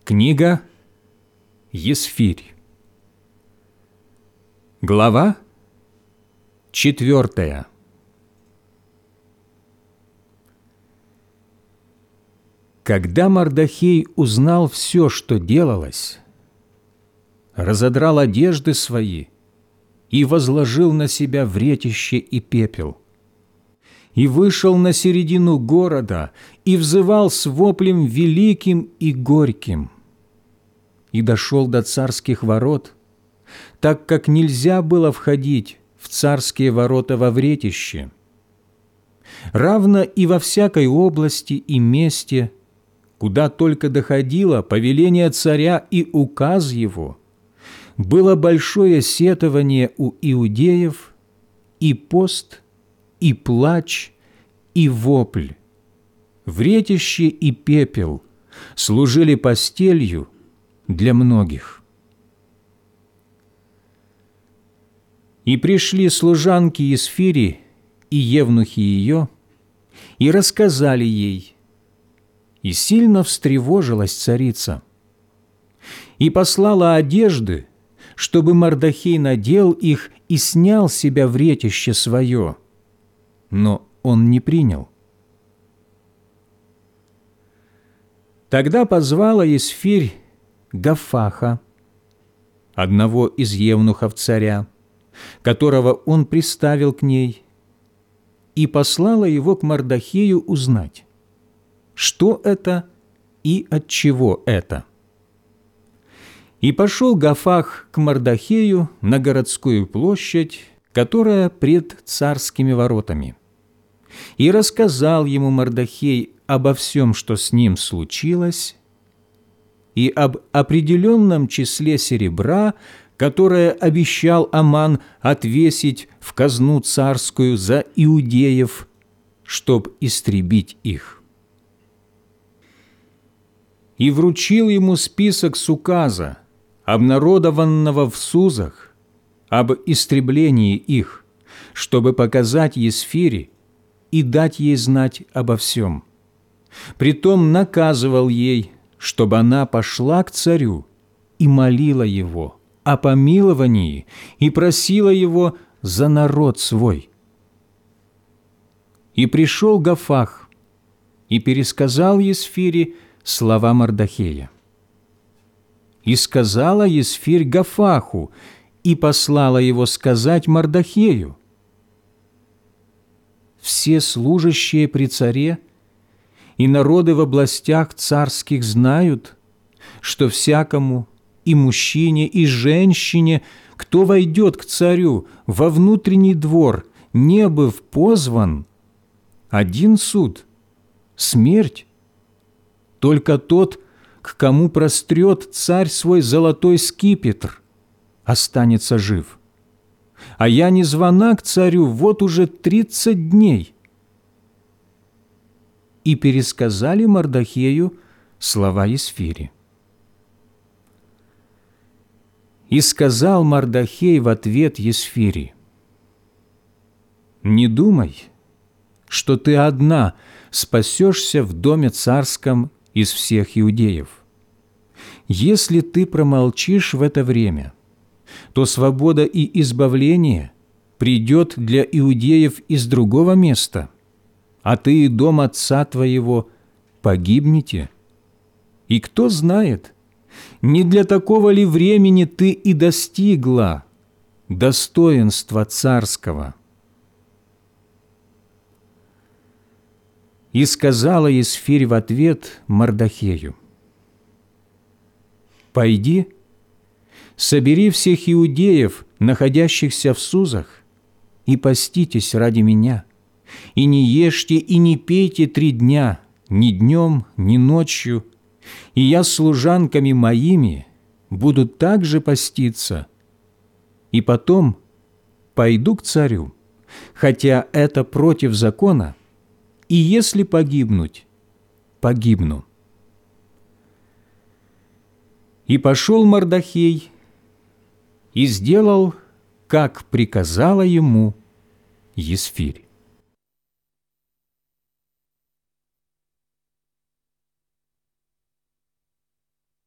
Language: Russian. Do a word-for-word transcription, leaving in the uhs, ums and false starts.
Книга Есфирь. Глава четвертая. Когда Мардохей узнал все, что делалось, разодрал одежды свои и возложил на себя вретище и пепел, и вышел на середину города и взывал с воплем великим и горьким, и дошел до царских ворот, так как нельзя было входить в царские ворота во вретище, равно и во всякой области и месте, куда только доходило повеление царя и указ его, было большое сетование у иудеев, и пост, и плач, и вопль. Вретище и пепел служили постелью для многих. И пришли служанки Есфири и евнухи ее, и рассказали ей, и сильно встревожилась царица, и послала одежды, чтобы Мардохей надел их и снял с себя вретище свое, но он не принял. Тогда позвала Есфирь Гафаха, одного из евнухов царя, которого он приставил к ней, и послала его к Мардохею узнать, что это и от чего это. И пошел Гафах к Мардохею на городскую площадь, которая пред царскими воротами, и рассказал ему Мардохей обо всем, что с ним случилось, и об определенном числе серебра, которое обещал Аман отвесить в казну царскую за иудеев, чтоб истребить их. И вручил ему список с указа, обнародованного в Сузах, об истреблении их, чтобы показать Есфири и дать ей знать обо всем. Притом наказывал ей, чтобы она пошла к царю и молила его о помиловании и просила его за народ свой. И пришел Гафах и пересказал Есфири слова Мардохея. И сказала Есфирь Гафаху и послала его сказать Мардохею: «Все служащие при царе и народы в областях царских знают, что всякому, и мужчине, и женщине, кто войдет к царю во внутренний двор, не быв позван, один суд – смерть. Только тот, к кому прострет царь свой золотой скипетр, останется жив. А я не звана к царю вот уже тридцать дней». И пересказали Мардохею слова Есфири. И сказал Мардохей в ответ Есфири: «Не думай, что ты одна спасешься в доме царском из всех иудеев. Если ты промолчишь в это время, то свобода и избавление придет для иудеев из другого места, а ты и дом отца твоего погибнете. И кто знает, не для такого ли времени ты и достигла достоинства царского?» И сказала Есфирь в ответ Мардохею: «Пойди, собери всех иудеев, находящихся в Сузах, и поститесь ради меня, и не ешьте и не пейте три дня, ни днем, ни ночью, и я с служанками моими буду также поститься, и потом пойду к царю, хотя это против закона, и если погибнуть, погибну». И пошел Мардохей и сделал, как приказала ему Есфирь.